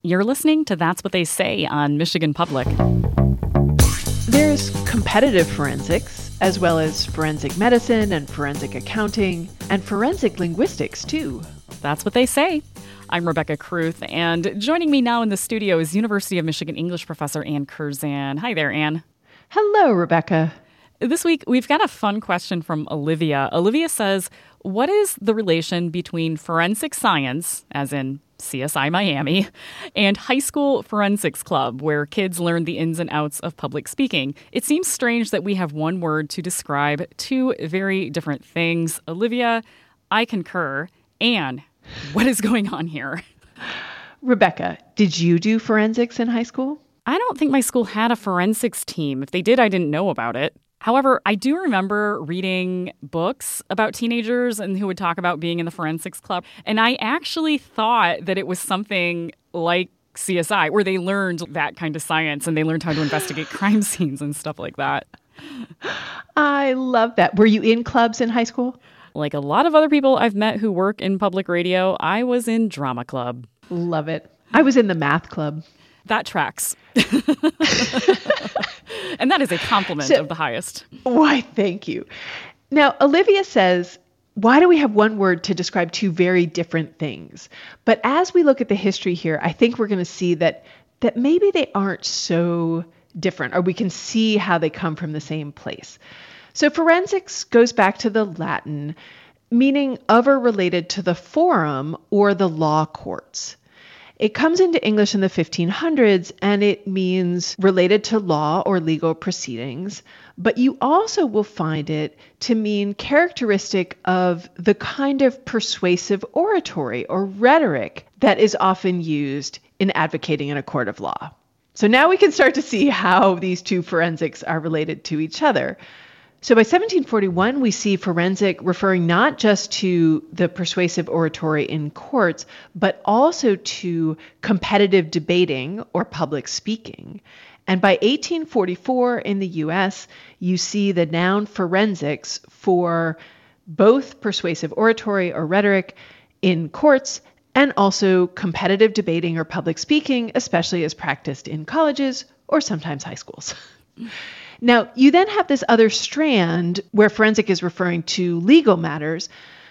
You're listening to That's What They Say on Michigan Public. There's competitive forensics, as well as forensic medicine and forensic accounting, and forensic linguistics, too. That's What They Say. I'm Rebecca Kruth, and joining me now in the studio is University of Michigan English professor Ann Curzan. Hi there, Ann. Hello, Rebecca. This week, we've got a fun question from Olivia. Olivia says, what is the relation between forensic science, as in CSI Miami, and high school forensics club, where kids learn the ins and outs of public speaking? It seems strange that we have one word to describe two very different things. Olivia, I concur. Ann, what is going on here? Rebecca, did you do forensics in high school? I don't think my school had a forensics team. If they did, I didn't know about it. However, I do remember reading books about teenagers and who would talk about being in the forensics club. And I actually thought that it was something like CSI, where they learned that kind of science and they learned how to investigate crime scenes and stuff like that. I love that. Were you in clubs in high school? Like a lot of other people I've met who work in public radio, I was in drama club. Love it. I was in the math club. That tracks. And that is a compliment of the highest. Why, thank you. Now, Olivia says, why do we have one word to describe two very different things? But as we look at the history here, I think we're going to see that maybe they aren't so different, or we can see how they come from the same place. So forensics goes back to the Latin, meaning of or related to the forum or the law courts. It comes into English in the 1500s, and it means related to law or legal proceedings, but you also will find it to mean characteristic of the kind of persuasive oratory or rhetoric that is often used in advocating in a court of law. So now we can start to see how these two forensics are related to each other. So by 1741, we see forensic referring not just to the persuasive oratory in courts, but also to competitive debating or public speaking. And by 1844 in the U.S., you see the noun forensics for both persuasive oratory or rhetoric in courts and also competitive debating or public speaking, especially as practiced in colleges or sometimes high schools. Now, you then have this other strand where forensic is referring to legal matters,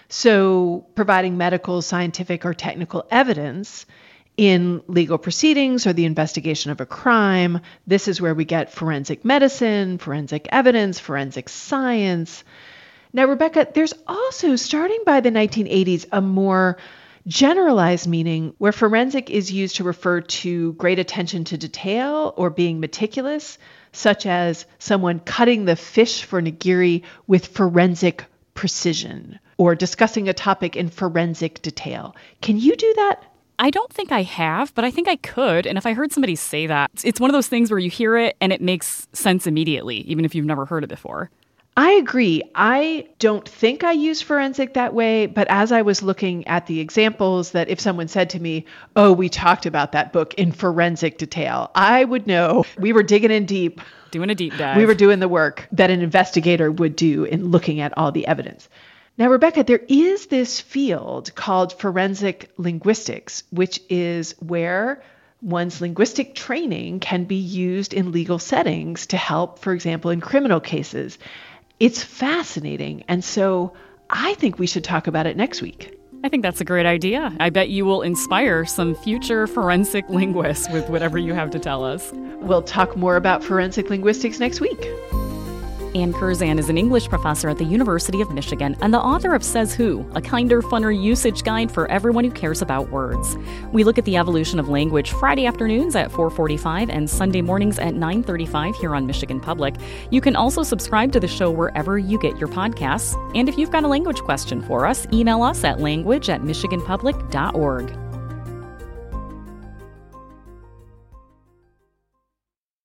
so providing medical, scientific, or technical evidence in legal proceedings or the investigation of a crime. This is where we get forensic medicine, forensic evidence, forensic science. Now, Rebecca, there's also, starting by the 1980s, a more generalized meaning where forensic is used to refer to great attention to detail or being meticulous, such as someone cutting the fish for nigiri with forensic precision or discussing a topic in forensic detail. Can you do that? I don't think I have, but I think I could. And if I heard somebody say that, it's one of those things where you hear it and it makes sense immediately, even if you've never heard it before. I agree. I don't think I use forensic that way, but as I was looking at the examples, that if someone said to me, oh, we talked about that book in forensic detail, I would know we were digging in deep. Doing a deep dive. We were doing the work that an investigator would do in looking at all the evidence. Now, Rebecca, there is this field called forensic linguistics, which is where one's linguistic training can be used in legal settings to help, for example, in criminal cases. It's fascinating, and so I think we should talk about it next week. I think that's a great idea. I bet you will inspire some future forensic linguists with whatever you have to tell us. We'll talk more about forensic linguistics next week. Ann Curzan is an English professor at the University of Michigan and the author of Says Who, a kinder, funner usage guide for everyone who cares about words. We look at the evolution of language Friday afternoons at 4:45 and Sunday mornings at 9:35 here on Michigan Public. You can also subscribe to the show wherever you get your podcasts. And if you've got a language question for us, email us at language@michiganpublic.org.